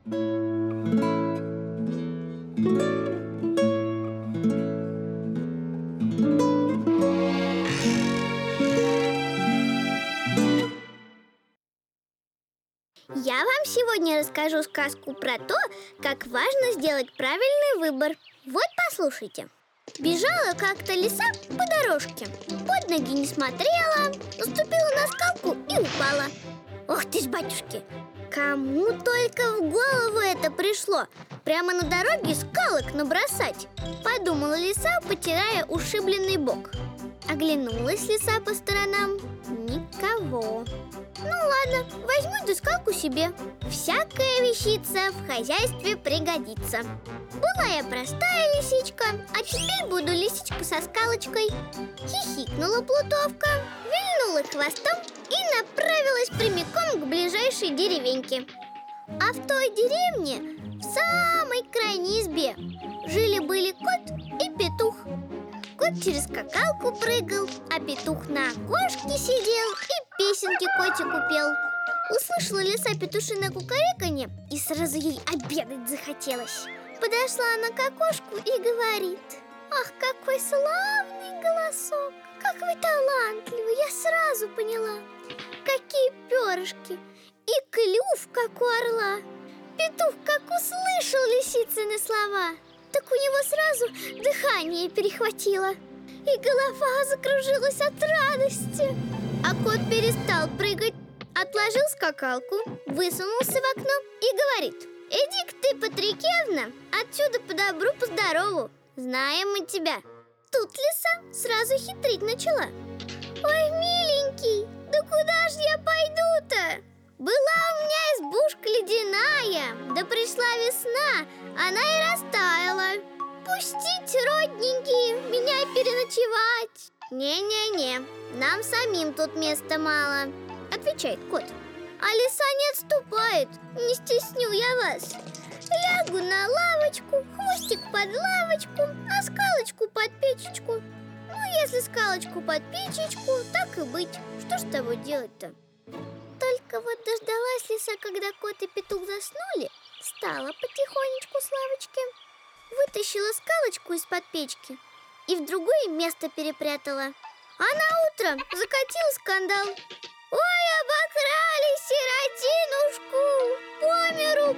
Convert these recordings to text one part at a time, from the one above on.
Я вам сегодня расскажу сказку про то, как важно сделать правильный выбор. Вот послушайте. Бежала как-то лиса по дорожке, под ноги не смотрела, наступила на скалку и упала. Ох ты ж, батюшки! Кому только в голову это пришло? Прямо на дороге скалок набросать, подумала лиса, потирая ушибленный бок. Оглянулась лиса по сторонам. Никого. Ну ладно, возьму эту скалку себе. Всякая вещица в хозяйстве пригодится. Была я простая лисичка, а теперь буду лисичка со скалочкой. Хихикнула плутовка, вильнула хвостом и направилась прямиком к ближайшей деревеньке. А в той деревне, в самой крайней избе, жили-были кот и петух. Кот через скакалку прыгал, а петух на окошке сидел и песенки котику пел. Услышала лиса петушиное кукареканье, и сразу ей обедать захотелось. Подошла она к окошку и говорит: «Ах, какой славный голосок! Как вы талантливы! Я сразу поняла! Какие перышки! И клюв, как у орла!» Петух как услышал лисицыны слова, так у него сразу дыхание перехватило, и голова закружилась от радости. А кот перестал прыгать, отложил скакалку, высунулся в окно и говорит: «Иди-ка ты, Патрикевна, отсюда по добру, по здорову. Знаем мы тебя». Тут лиса сразу хитрить начала: «Ой, миленький, да куда ж я пойду-то? Была у меня избушка ледяная, да пришла весна, она и растаяла. Пустите, родненькие, меня переночевать». «Не-не-не, нам самим тут места мало», — отвечает кот. А лиса не отступает: «Не стесню я вас. Лягу на лавочку, хвостик под лавочку, а скалочку под печечку. Ну, если скалочку под печечку, так и быть. Что ж с тобой делать-то?» Только вот дождалась лиса, когда кот и петух заснули, встала потихонечку с лавочки, вытащила скалочку из-под печки и в другое место перепрятала. А на утро закатила скандал: «Ой, обокрали сиротинушку, по миру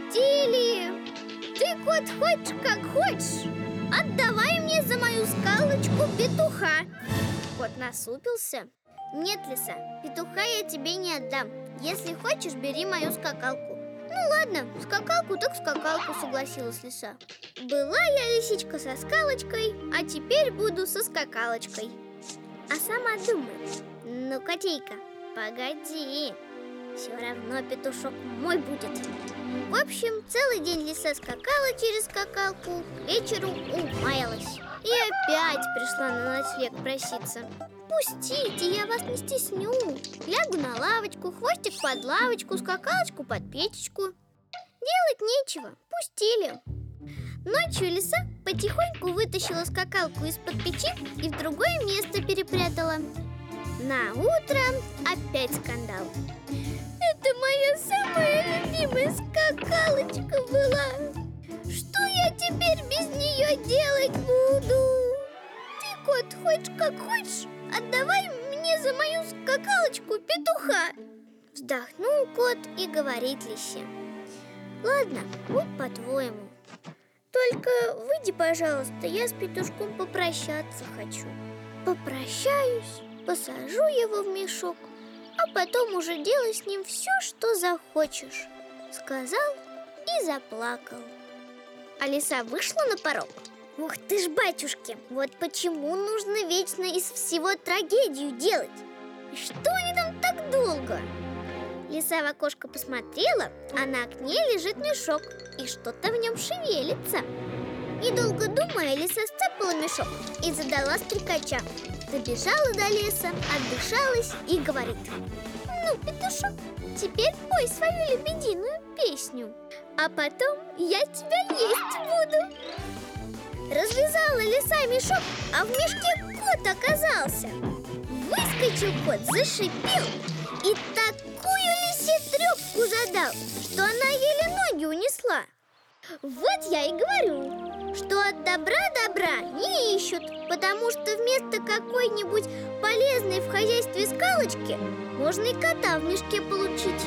пустили! Ты, кот, хочешь как хочешь, отдавай мне за мою скалочку петуха!» Кот насупился: «Нет, лиса, петуха я тебе не отдам. Если хочешь, бери мою скакалку». «Ну ладно, скакалку так скакалку», — согласилась лиса. Была я лисичка со скалочкой, а теперь буду со скакалочкой. А сама думаю: ну, котейка, погоди, все равно петушок мой будет. В общем, целый день лиса скакала через скакалку, к вечеру умаялась и опять пришла на ночлег проситься. «Пустите, я вас не стесню. Лягу на лавочку, хвостик под лавочку, скакалочку под печечку». Делать нечего, пустили. Ночью лиса потихоньку вытащила скакалку из-под печи и в другое место перепрятала. На утро опять скандал: «Это моя самая любимая скакалочка была. Что я теперь без нее делать буду? Ты, кот, хочешь как хочешь, отдавай мне за мою скакалочку петуха». Вздохнул кот и говорит лисе: «Ладно, вот по-твоему. Только выйди, пожалуйста, я с петушком попрощаться хочу». Попрощаюсь, посажу его в мешок, а потом уже делай с ним все, что захочешь», — сказал и заплакал. А лиса вышла на порог. Ух ты ж, батюшки, вот почему нужно вечно из всего трагедию делать. И что они там так долго? Лиса в окошко посмотрела, а на окне лежит мешок, и что-то в нем шевелится. Недолго думая, лиса сцапала мешок и задала стрекача. Добежала до леса, отдышалась и говорит: «Ну, петушок, теперь пой свою лебединую песню, а потом я тебя есть буду». Развязала лиса мешок, а в мешке кот оказался. Выскочил кот, зашипел и такую лисе трепку задал, что она еле ноги унесла. росла. Вот я и говорю, что от добра не ищут, потому что вместо какой-нибудь полезной в хозяйстве скалочки можно и кота в мешке получить.